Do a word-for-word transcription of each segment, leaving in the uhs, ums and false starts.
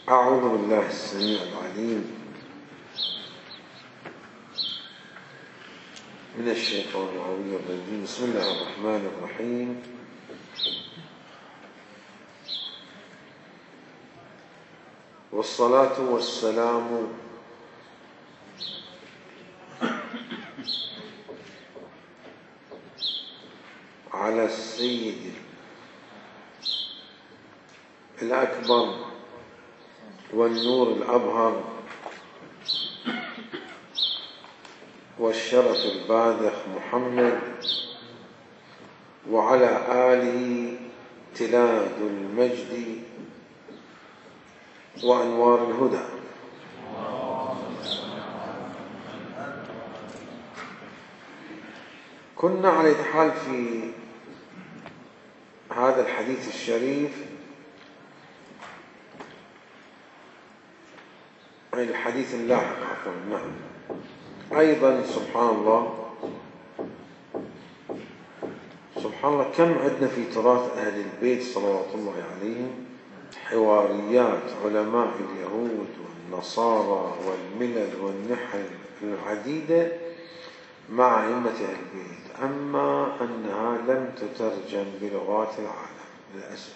أعوذ بالله السميع العليم من الشيطان الرجيم. بسم الله الرحمن الرحيم. والصلاة والسلام على السيد الأكبر والنور الأبهر والشرف الباذخ محمد وعلى آله تلاد المجد وأنوار الهدى. كنا على حال في هذا الحديث الشريف، الحديث اللاحق عفوا نعم أيضا. سبحان الله سبحان الله، كم عندنا في تراث أهل البيت صلوات الله عليهم حواريات علماء اليهود والنصارى والملل والنحل العديدة مع أئمة أهل البيت، أما أنها لم تترجم بلغات العالم للأسف.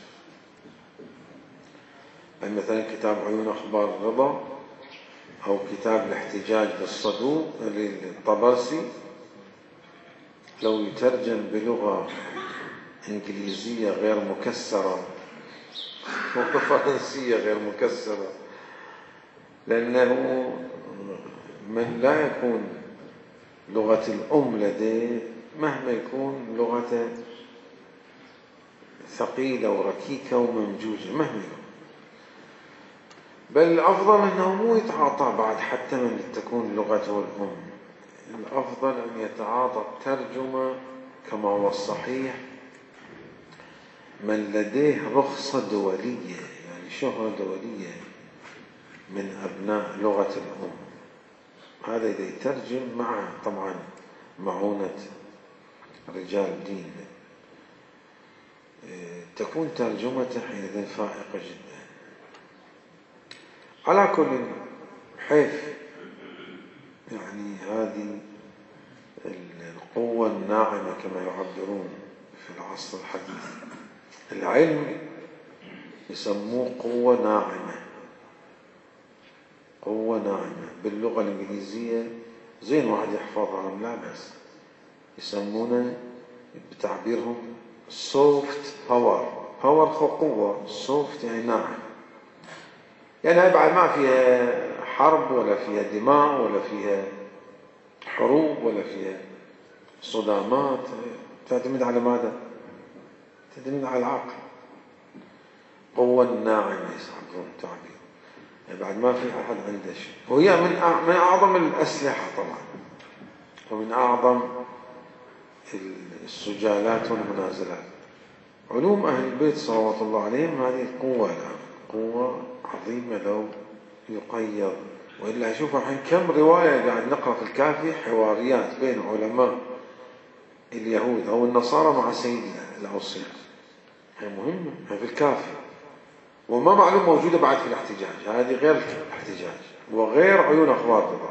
مثلا كتاب عيون أخبار الرضا أو كتاب الاحتجاج بالصدوق للطبرسي لو يترجم بلغة إنجليزية غير مكسرة وفرنسية غير مكسرة، لأنه من لا يكون لغة الأم لديه مهما يكون لغة ثقيلة وركيكة وممجوجة مهما يكون، بل الأفضل أنه مو يتعاطى بعد حتى من تكون لغته الأم، الأفضل أن يتعاطى الترجمة كما هو الصحيح من لديه رخصة دولية، يعني شهرة دولية من أبناء لغة الأم، هذا إذا يترجم مع طبعا معونة رجال دين تكون ترجمته حينئذ فائقة جدا. على كل حيث يعني هذه القوة الناعمة كما يعبرون في العصر الحديث، العلم يسموه قوة ناعمة، قوة ناعمة باللغة الإنجليزية زين واحد يحفظها لا بس، يسمونه بتعبيرهم soft power. power خو قوة، soft يعني ناعم، يعني بعد ما فيها حرب ولا فيها دماء ولا فيها حروب ولا فيها صدامات، تعتمد على ماذا؟ تعتمد على العقل. قوة ناعمة يسمون تعبير، يعني بعد ما في أحد عنده شيء، وهي من من أعظم الأسلحة طبعا ومن أعظم السجالات والمنازلات. علوم أهل البيت صلوات الله عليهم هذه قوة قوة عظيمة لو يقيض، وإلا أشوف الحين كم رواية قاعد نقرأ في الكافي حواريات بين علماء اليهود أو النصارى مع سيدنا الأوصياء، هي مهمة هي في الكافي، وما معلوم موجودة بعد في الاحتجاج، هذه غير الاحتجاج وغير عيون أخبار الرضا.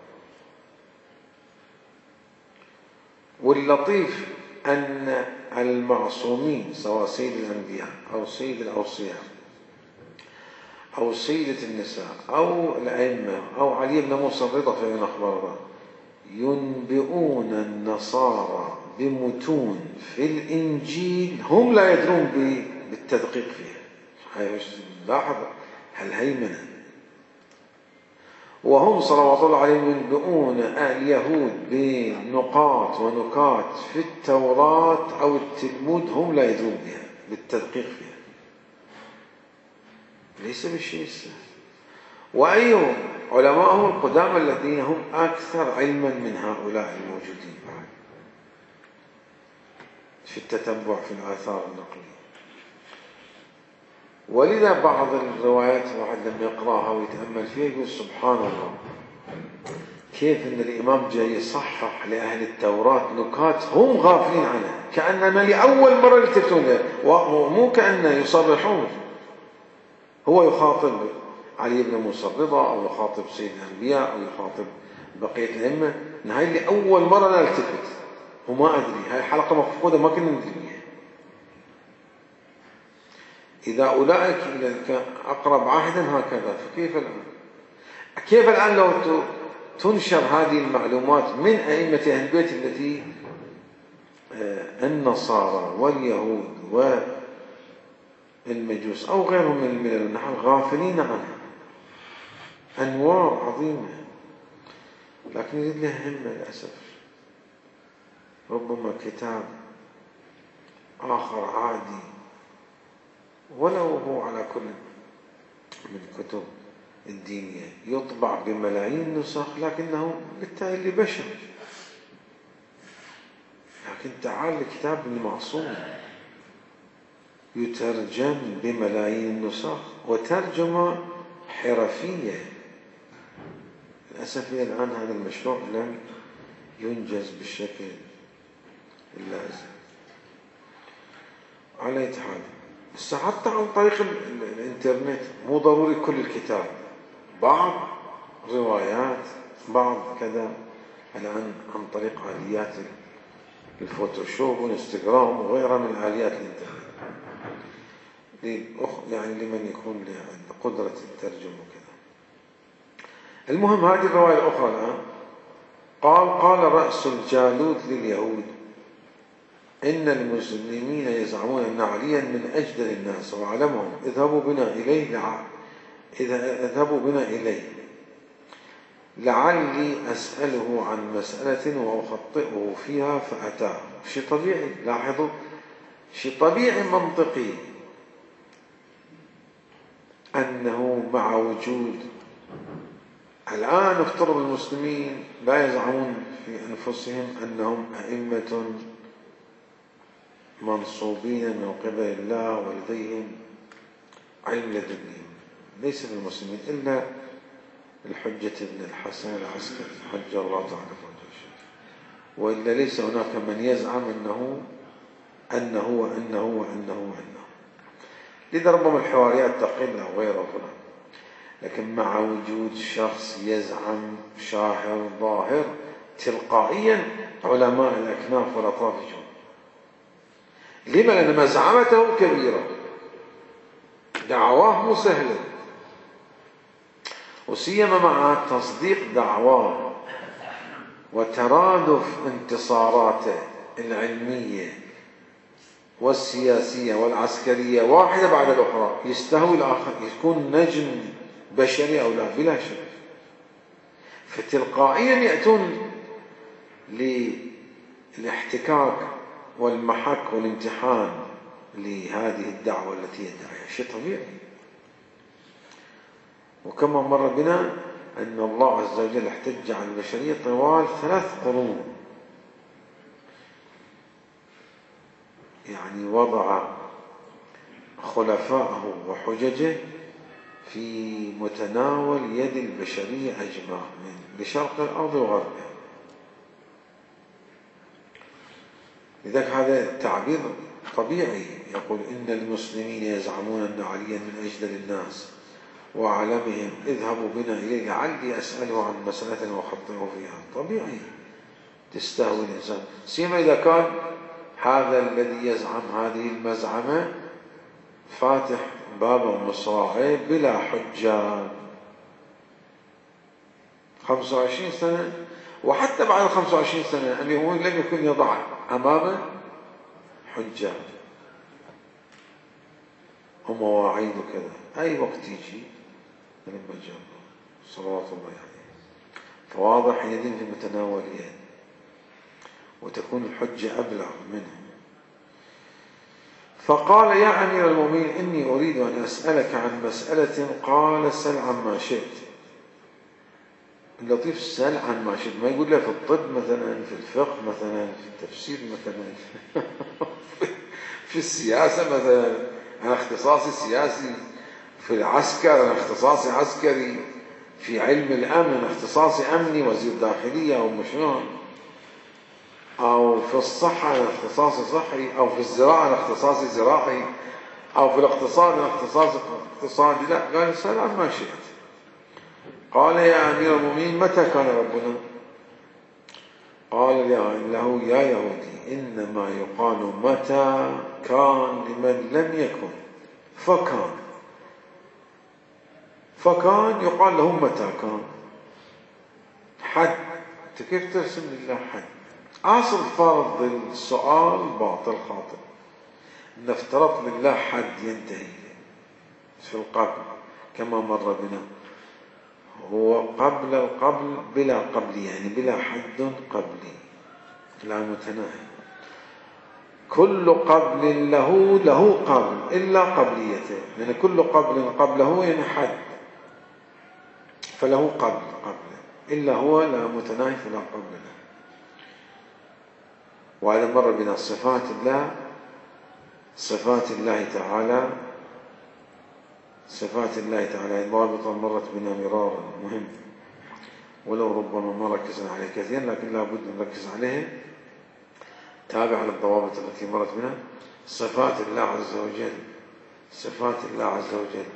واللطيف أن المعصومين سواء سيد الأنبياء أو سيد الأوصياء أو سيدة النساء أو الأئمة أو علي بن موسى الرضا في عيون أخبار الرضا ينبئون النصارى بمتون في الإنجيل هم لا يدرون بالتدقيق فيها. لاحظ الهيمنة، وهم صلوات الله عليهم ينبئون اليهود بنقاط ونكات في التوراة أو التلمود هم لا يدرون بها بالتدقيق فيها، ليس بالشيء السهل. وأيهم علماءهم القدامى الذين هم أكثر علما من هؤلاء الموجودين بعد في التتبع في الآثار النقلية. ولذا بعض الروايات الواحد لما يقرأها ويتأمل فيها يقول سبحان الله كيف أن الإمام جاي يصحح لأهل التوراة نكات هم غافلين عنها، كأننا لأول مرة يلتفتون لها، ومو كأنه يصرحون، هو يخاطب علي بن موسى الرضا أو يخاطب سيد الأنبياء أو يخاطب بقية الأئمة. هاي اللي أول مرة أنا التفت وما أدري، هاي حلقة مفقودة ما كنا ندري بيها. إذا أولئك إلى أقرب عهدا هكذا، فكيف الآن؟ كيف الآن لو تنشر هذه المعلومات من أئمة أهل البيت التي النصارى واليهود والمجوس أو غيرهم من الملل نحن غافلين عنها، أنوار عظيمة، لكن يريد لها همة للأسف. ربما كتاب آخر عادي ولو هو على كل من كتب الدينية يطبع بملايين نسخ لكنه بالتالي لبشر، لكن تعال لكتاب المعصوم يترجم بملايين النسخ وترجمة حرفية. للأسف إلى الآن هذا المشروع لم ينجز بالشكل اللازم. على أي حال حتى عن طريق الإنترنت مو ضروري كل الكتاب، بعض روايات بعض كذا الآن عن طريق آليات الفوتوشوب والإنستغرام وغيرها من آليات الإنترنت، يعني لمن يكون عنده قدرة الترجمة وكذا. المهم هذه الرواية الأخرى الآن قال قال رأس الجالوت لليهود إن المسلمين يزعمون أن عليا من أجدل الناس وأعلمهم، اذهبوا بنا إليه لع... اذهبوا بنا إليه لعلي أسأله عن مسألة وأخطئه فيها فأتاه. شيء طبيعي، لاحظوا، شيء طبيعي منطقي أنه مع وجود الآن افترض المسلمين لا يزعمون في أنفسهم أنهم أئمة منصوبين من قبل الله ولديهم علم لدني، ليس للمسلمين إلا الحجة بن الحسن العسكري حج الله تعالى فرجه، وإلا ليس هناك من يزعم أنه أنه وأنه وأنه وأنه. لذا ربما الحواريات تقل أو غيره فلان، لكن مع وجود شخص يزعم شاعر ظاهر تلقائيا علماء الأكناف والأطراف يجون. لما؟ لأن مزعمته كبيرة، دعواه مو سهلة، وسيما مع تصديق دعواه وترادف انتصاراته العلمية والسياسية والعسكرية واحدة بعد الأخرى، يستهوي الآخر يكون نجم بشري أو لا بلا شك، فتلقائيا يأتون للاحتكاك والمحك والامتحان لهذه الدعوة التي يدعيها، شيء طبيعي. وكما مر بنا أن الله عز وجل احتج على البشرية طوال ثلاث قرون، يعني وضع خلفاءه وحججه في متناول يد البشرية أجمع من بشرق الأرض وغربها. لذلك هذا التعبير طبيعي، يقول إن المسلمين يزعمون أن عليا من أجدل الناس وأعلمهم، اذهبوا بنا إليه لعلي أسأله عن مسألة وأخطئه فيها. طبيعي تستهوي الإنسان، سيما إذا كان هذا الذي يزعم هذه المزعمة فاتح باب مصراعي بلا حجة خمسة وعشرين سنة، وحتى بعد خمسة وعشرين سنة اليهود لم يكن يضع أمامه حجة ومواعيد وكذا، أي وقت يجي لما جاء صلوات الله عليه. فواضح يدين في متناول يد، وتكون الحجة أبلغ منه. فقال يا أمير المؤمنين إني أريد أن أسألك عن مسألة. قال سل عما شئت. اللطيف سل عن ما شئت، ما يقول له في الطب مثلا، في الفقه مثلا، في التفسير مثلا في السياسة مثلا، أنا اختصاصي سياسي، في العسكر أنا اختصاصي عسكري، في علم الأمن اختصاصي أمني وزير داخلية أو مشنون، أو في الصحة أنا اختصاصي صحي، أو في الزراعة أنا اختصاصي زراعي، أو في الاقتصاد الاختصاص اقتصادي، لا، قال سلام ما شئت. قال يا أمير المؤمنين متى كان ربنا؟ قال له يا يهودي إنما يقال متى كان لمن لم يكن، فكان فكان يقال له متى كان. حد، انت كيف ترسم لله حد؟ اصل فرض السؤال باطل خاطئ. ان افترضت لله حد ينتهي في القبل كما مر بنا، هو قبل القبل بلا قبل، يعني بلا حد قبلي لا متناهي. كل قبل له له قبل إلا قبليته، لأن يعني كل قبل قبله يعني حد، فله قبل قبله، إلا هو لا متناهي فلا قبل له. وهذا مر بنا صفات الله، صفات الله تعالى صفات الله تعالى ضابطة مرت بنا مرارا، مهم، ولو ربما ما ركزنا عليه كثيرا، لكن لا بد أن نركز عليه تابع للضوابط التي مرت بنا. صفات الله عز وجل صفات الله عز وجل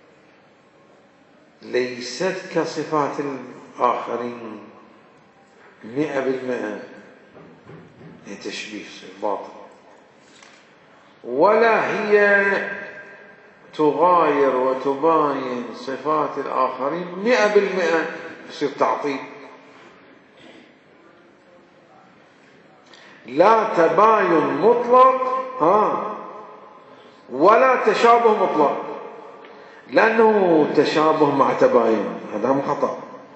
ليست كصفات الآخرين مئة بالمئة، تشبيه باطل، ولا هي تغاير وتباين صفات الآخرين مئة بالمئة يصير تعطيل. لا تباين مطلق ها ولا تشابه مطلق، لأنه تشابه مع تباين هذا هم خطأ.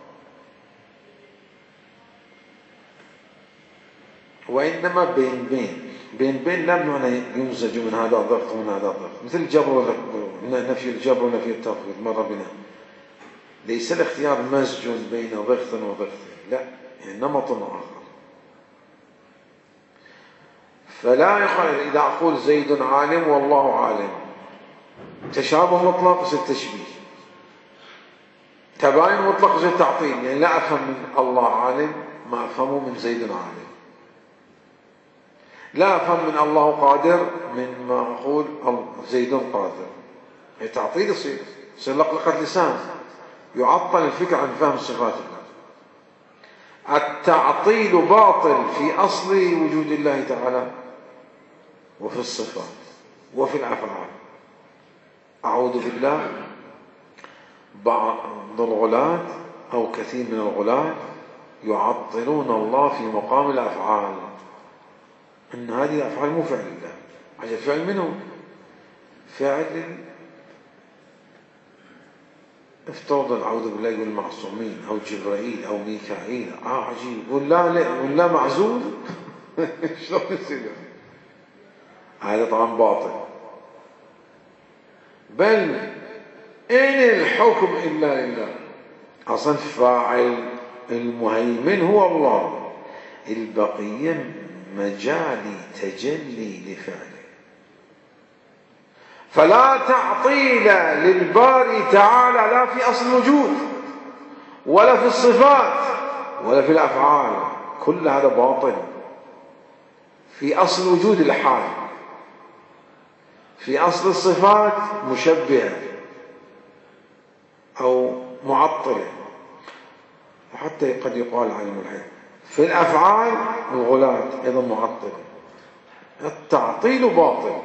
وإنما بين بين بين بين لا بمعنى يمزج من هذا ضغط ومن هذا ضغط، مثل الجبر نفي الجبر ونفي التفويض مر بنا. ليس الاختيار مزج بين ضغط وضغط، لا، يعني نمط آخر. فلا يقال إذا أقول زيد عالم والله عالم، تشابه مطلق يصير تشبيه، تباين مطلق يصير تعطيل، يعني لا أفهم من الله عالم ما أفهمه من زيد عالم، لا أفهم من الله قادر من ما أقول زيد قادر، هي تعطيل يصير يصير لقلقة لسان، يعطل الفكر عن فهم صفات الله. التعطيل باطل في أصل وجود الله تعالى وفي الصفات وفي الأفعال. أعوذ بالله، بعض الغلاة أو كثير من الغلاة يعطلون الله في مقام الأفعال، أن هذه الأفعال مو فعل الله. عجب، فعل منه؟ فعل افترض أعوذ بالله يقول المعصومين أو جبرائيل أو ميكائيل، آه عجيب، ولا لا ولا معزول شلون يصير؟ هذا طبعا باطل. بل إن الحكم إلا لله، أصلا فاعل المهيمن هو الله، البقية مجال تجلي لفعله. فلا تعطيل للباري تعالى لا في أصل الوجود ولا في الصفات ولا في الأفعال، كل هذا باطل. في أصل وجود الحال، في أصل الصفات مشبهة أو معطلة، وحتى قد يقال عالم الحياة. في الأفعال الغلاة أيضا معطلة. التعطيل باطل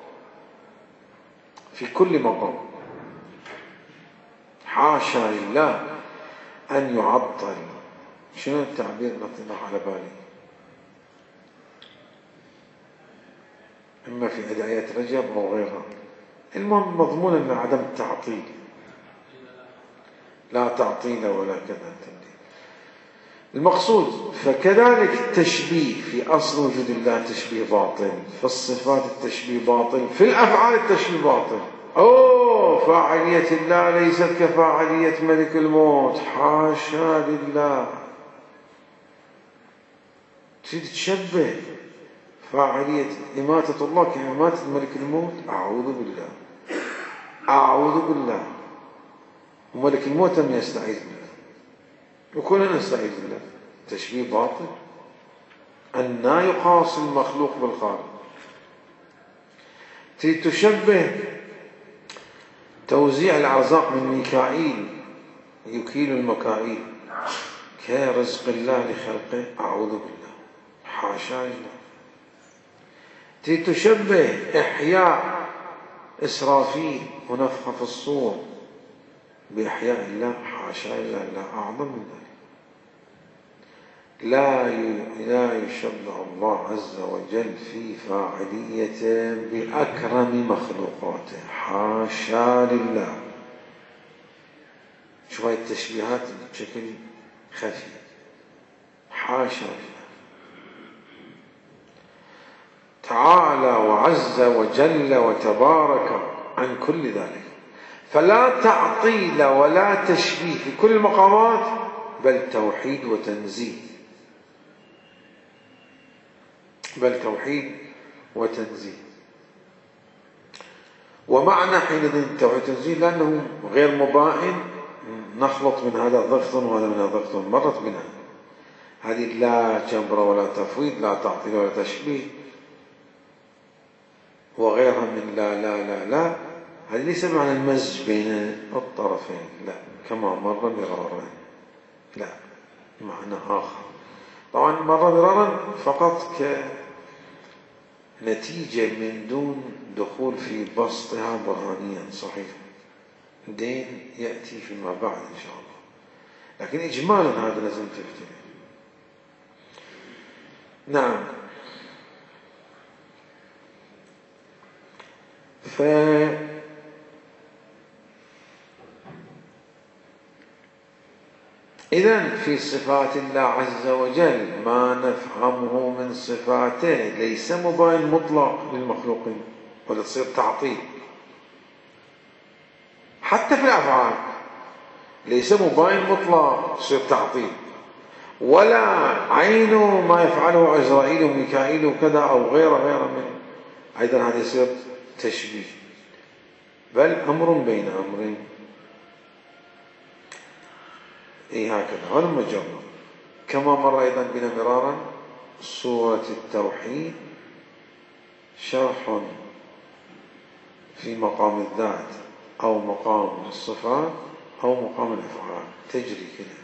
في كل مقام، حاشا لله أن يعطل. شنو التعبير الذي على بالي؟ إما في أدعية رجب أو غيرها، المهم مضمون أن عدم التعطيل، لا تعطيل ولا كذا المقصود. فكذلك التشبيه في أصل وجود الله تشبيه باطل، في الصفات التشبيه باطل، في الأفعال التشبيه باطل. أوه، فاعلية الله ليست كفاعلية ملك الموت، حاشا لله. تريد تشبه فاعلية إماتة الله كإماتة ملك الموت؟ أعوذ بالله، أعوذ بالله. وملك الموت لم يستعيذ بالله، وكلنا نستعيذ بالله. تشبيه باطل. أن يقاس المخلوق بالخالق. تشبه توزيع الأرزاق من ميكائيل يكيل المكائيل كرزق الله لخلقه، أعوذ بالله، حاشا لله. تشبه إحياء إسرافيل ونفخ في الصور بإحياء الله، حاشا لله، لا أعظم من ذلك. لا لا يشبه الله عز وجل في فاعليته بأكرم مخلوقاته، حاشا لله. شوف هاي التشبيهات بشكل خفي، حاشا لله. تعالى وعز وجل وتبارك عن كل ذلك، فلا تعطيل ولا تشبيه في كل المقامات، بل توحيد وتنزيه، بل توحيد وتنزيه. ومعنى حينئذ توحيد وتنزيه لأنه غير مبائن، نخلط من هذا ضغط وهذا من هذا ضغط، مرت بنا هذه لا جبر ولا تفويض، لا تعطيل ولا تشبيه، وغيرها من لا لا لا لا، هذه ليس معنى المزج بين الطرفين، لا كما مر مرارا، لا، معنى آخر. طبعا مر مرارا فقط كنتيجة من دون دخول في بسطها برهانيا صحيحا، دين يأتي فيما بعد إن شاء الله، لكن إجمالا هذا لازم تفتح. نعم. ف إذن في صفات الله عز وجل ما نفهمه من صفاته ليس مباين مطلق للمخلوقين، ولا تصير تعطيل. حتى في الأفعال ليس مباين مطلق تصير تعطيل، ولا عين ما يفعله عزرائيل وميكائيل وكذا أو غيره غيره من، أيضا هذا يصير تشبيه، بل أمر بين أمرين. إيه هكذا هذا مجرد. كما مر أيضا بنا مرارا سورة التوحيد شرح في مقام الذات أو مقام الصفات أو مقام الأفعال، تجري كده.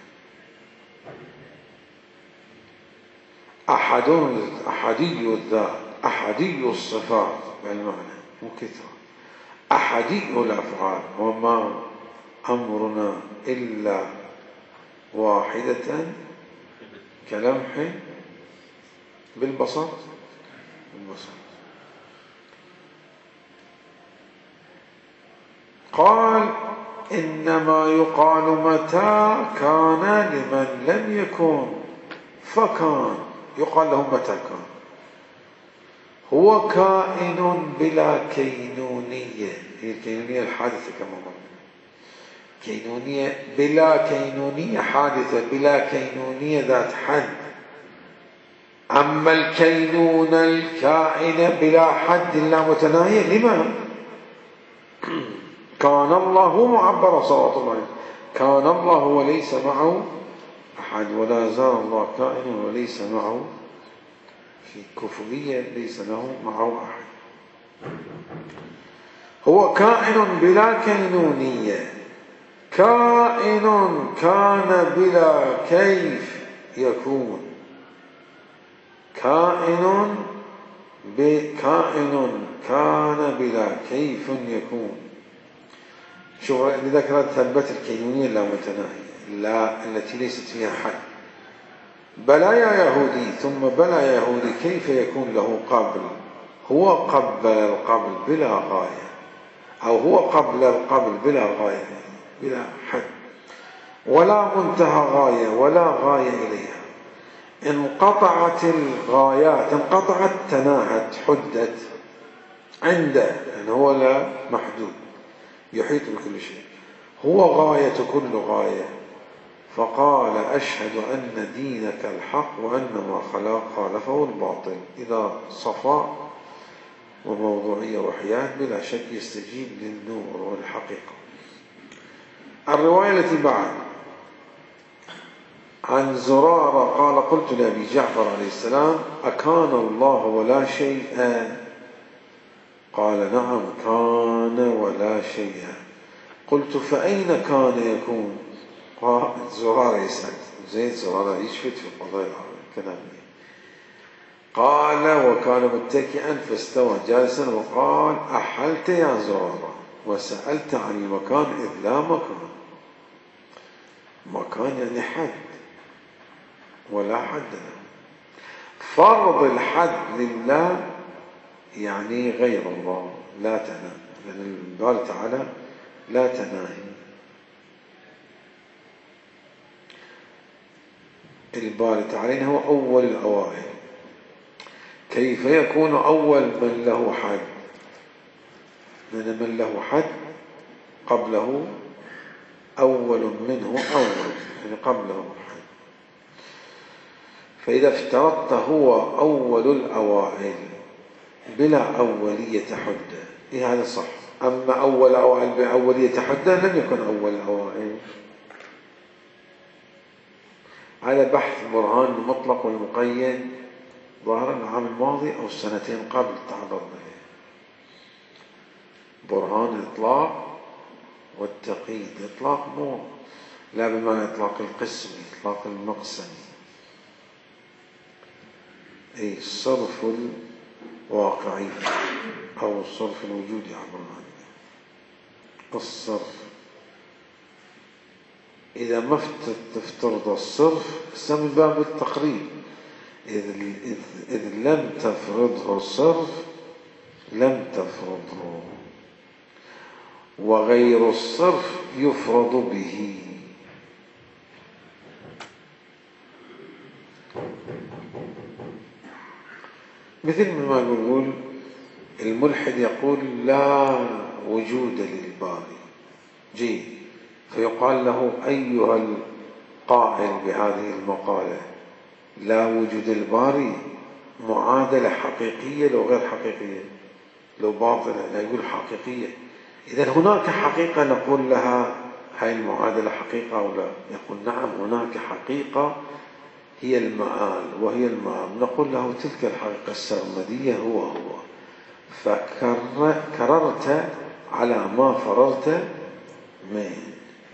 أحد أحدي الذات، أحدي الصفات بالمعنى مو كثرة، أحدي الأفعال، وما أمرنا إلا واحدة كلمح بالبصر بالبصر. قال إنما يقال متى كان لمن لم يكن فكان، يقال له متى كان. هو كائن بلا كينونية، هي الكينونية الحادثة كما قلنا، كينونية بلا كينونية حادثة، بلا كينونية ذات حد. أما الكينون الكائن بلا حد لا متناهية، لما كان الله معبر صلوات الله عليه، كان الله وليس معه أحد، ولا زال الله كائن وليس معه في كفرية، ليس له معه أحد. هو كائن بلا كينونية، كائن كان بلا كيف يكون، كائن بكائن كان بلا كيف يكون. شوف اللي ذكرت ثبت الكينونية اللامتناهية، لا التي ليست فيها حد. بلى يا يهودي، ثم بلى يا يهودي كيف يكون له قبل؟ هو قبل القبل بلا غاية، أو هو قبل القبل بلا غاية، بلا حد، ولا منتهى غاية ولا غاية إليها. انقطعت الغايات، انقطعت، تناهت، حدت عنده، يعني هو لا محدود، يحيط بكل شيء، هو غاية كل غاية. فقال أشهد أن دينك الحق وأن ما خلق خالفه الباطل. إذا صفاء وموضوعية وحياة بلا شك يستجيب للنور والحقيقة. الرواية التي بعد عن زرارة قال قلت لأبي جعفر عليه السلام أكان الله ولا شيء قال نعم كان ولا شيء. قلت فأين كان يكون؟ قال زرارة يسأل زيد زرارة يشفت في القضايا الكلامية. قال وكان متكئا فاستوى جالسا وقال أحلت يا زرارة وسألت عن المكان إذ لا مكان. مكان يعني حد ولا حد له. فرض الحد لله يعني غير الله لا تنام، لأن قال تعالى لا تناهي. الباري تعالى هو أول الأوائل. كيف يكون أول من له حد؟ لأن من له حد قبله أول منه أول، يعني قبله حد. فإذا افترضت هو أول الأوائل بلا أولية حدة إيه هذا صح. أما أول أوائل بأولية حدة لم يكن أول الأوائل. على بحث برهان المطلق والمقيد ظهر العام الماضي أو السنتين قبل تحضر به. برهان الإطلاق والتقييد. إطلاق مو لا بمعنى إطلاق القسمي، إطلاق المقسمي، أي الصرف الواقعي أو الصرف الوجودي عبر عنه. الصرف إذا ما تفترض الصرف سمي باب التقريب. إذ, إذ, إذ لم تفرضه الصرف لم تفرضه، وغير الصرف يفرض به. مثل ما يقول الملحد يقول لا وجود للباري جي، فيقال له أيها القائل بهذه المقالة لا وجود الباري معادلة حقيقية لو غير حقيقية لو باطلة، لا يقول حقيقية. إذا هناك حقيقة نقول لها هاي المعادلة حقيقة أو لا؟ يقول نعم هناك حقيقة هي المآل وهي المآب. نقول له تلك الحقيقة السرمدية هو هو، فكررت على ما فررت منه.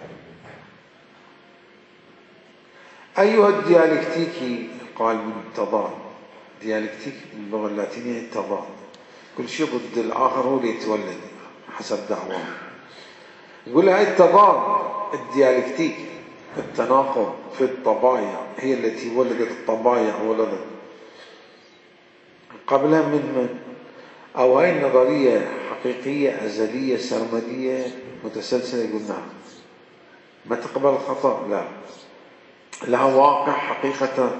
أيها الديالكتيكي قال من التضاد. ديالكتيك باللغة اللاتينية التضاد، كل شيء ضد الآخر هو اللي يتولد حسب دعواه. يقول هاي التضاد الديالكتيك التناقض في الطبايع هي التي ولدت الطبايع ولدت قبلها من من؟ أو هاي النظرية حقيقية أزلية سرمدية متسلسلة؟ يقول نعم. ما تقبل الخطأ؟ لا، لها واقع حقيقة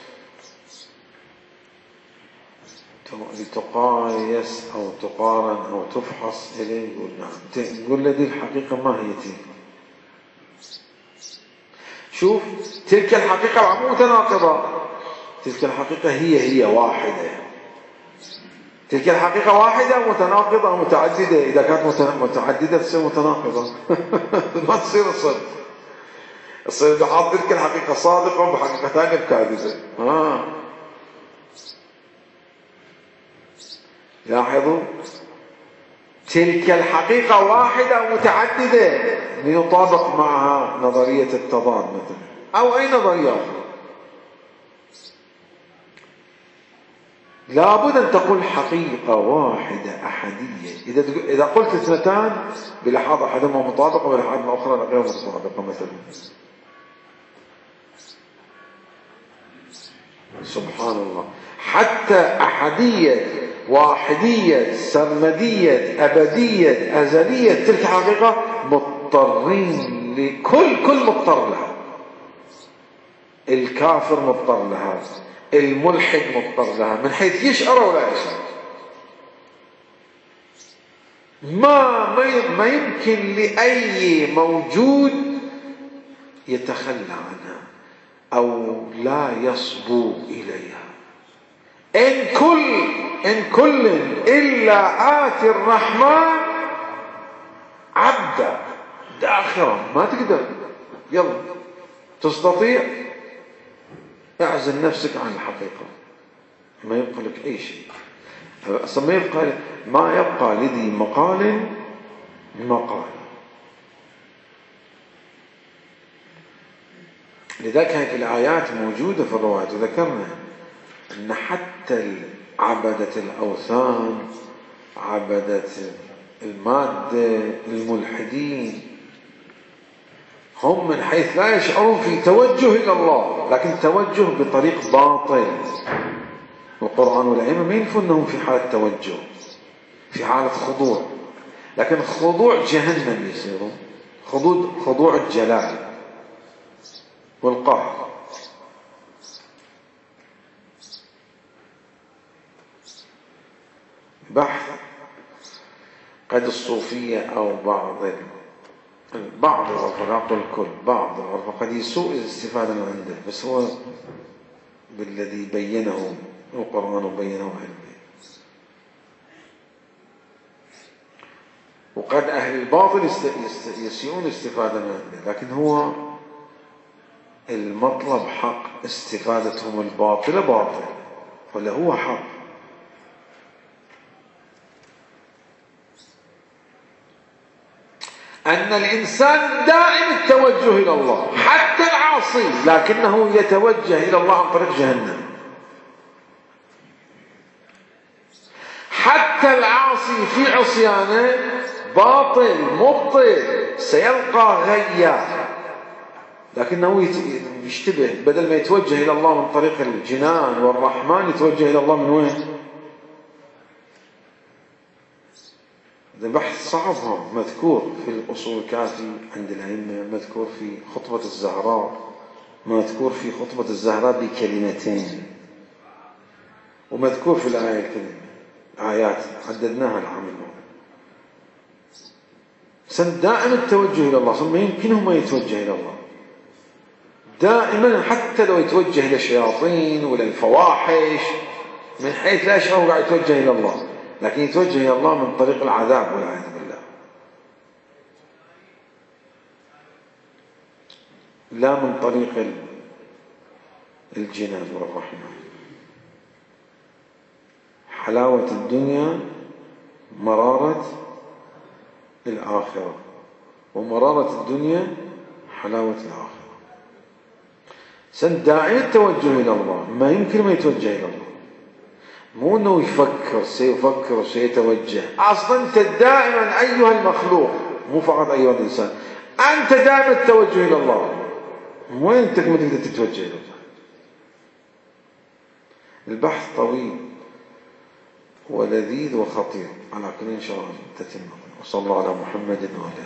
لتقايس أو تقارن أو تفحص إليه. يقول نعم. يقول له دي الحقيقة ما هي تلك. شوف تلك الحقيقة مو متناقضة، تلك الحقيقة هي هي واحدة. تلك الحقيقة واحدة متناقضة أو متعددة؟ إذا كانت متعددة تصير متناقضة ما تصير الصدق. الصدق بحاط تلك الحقيقة صادقة وبحقيقة ثانية كاذبة. آه. لاحظوا تلك الحقيقة واحدة متعددة ليطابق معها نظرية التضاد مثلا أو أي نظرية أخرى. لابد أن تقول حقيقة واحدة أحدية. إذا إذا قلت اثنتان بلحاظ أحدهما مطابقة وبلحاظ الأخرى غير مطابقة مثلا. سبحان الله. حتى أحدية واحدية سرمدية أبدية أزلية تلك حقيقة مضطرين لكل كل مضطر لها. الكافر مضطر لها، الملحد مضطر لها من حيث يشعر ولا يشعر. ما ما يمكن لأي موجود يتخلى عنها أو لا يصبو إليها. إن كل إن كل إلا آتي الرحمن عبدا داخرا. ما تقدر يلا تستطيع اعزل نفسك عن الحقيقة، ما يبقى لك أي شيء. فأصلا ما يبقى ما يبقى لذي مقال مقال. لذلك هذه الآيات موجودة في الروايات، وذكرنا أن حتى عبدة الأوثان، عبدة المادة، الملحدين، هم من حيث لا يشعرون في توجه إلى الله، لكن توجه بطريق باطل. القرآن والأئمة ما ينفون أنهم في حالة توجه، في حالة خضوع، لكن خضوع جهنم يصيرون، خضوع خضوع الجلال والقهر. بحث قد الصوفية أو بعض بعض الغرفة، لا أقول الكل، بعض الغرفة قد يسوء الاستفادة من عنده، بس هو بالذي بينه القرآن وبينه علمه. وقد أهل الباطل يسيئون الاستفادة من عنده، لكن هو المطلب حق، استفادتهم الباطلة باطل ولا هو حق. أن الإنسان دائم التوجه إلى الله، حتى العاصي لكنه يتوجه إلى الله عن طريق جهنم. حتى العاصي في عصيانه باطل مبطل سيلقى غيا، لكنه يشتبه، بدل ما يتوجه إلى الله من طريق الجنان والرحمن يتوجه إلى الله من وين؟ هذا بحث صعب، هم مذكور في الأصول الكافي عند الأئمة، مذكور في خطبة الزهراء، مذكور في خطبة الزهراء بكلمتين، ومذكور في الآية الكريمة آيات عددناها العام الماضي. سن دائما التوجه إلى الله، ما يمكنه ما يتوجه إلى الله دائما، حتى لو يتوجه إلى الشياطين ولا الفواحش من حيث لا يشعر قاعد يتوجه إلى الله، لكن يتوجه إلى الله من طريق العذاب والعياذ بالله، لا من طريق الجنان والرحمة. حلاوة الدنيا مرارة الآخرة، ومرارة الدنيا حلاوة الآخرة. سن داعي التوجه إلى الله، ما يمكن ما يتوجه إلى الله، مو أنه يفكر سيفكر وسيتوجه. أصلا أنت دائما أيها المخلوق، مو فقط أيها الإنسان، أنت دائما التوجه إلى الله، وين أنت ما تقدر تتوجه إلى الله. البحث طويل ولذيذ وخطير، على كل إن شاء الله تتم. وصلى الله على محمد وعلى